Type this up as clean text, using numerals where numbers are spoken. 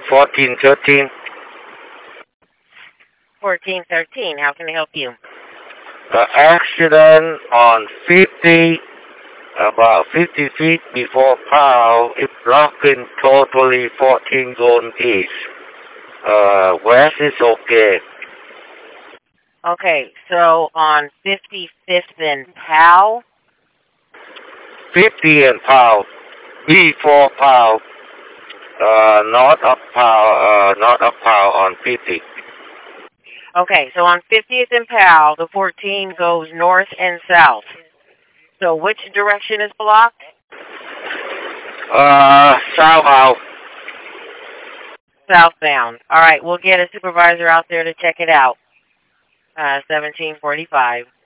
1413. 1413. How can I help you? Accident on 50, about 50 feet before Powell. It's blocking totally 14 going east. West is okay. Okay, so on 55th and Powell? 50 and Powell. Before Powell. North of Powell on 50. Okay, so on 50th and Powell, the 14 goes north and south. So which direction is blocked? South. Southbound. All right, we'll get a supervisor out there to check it out. 1745.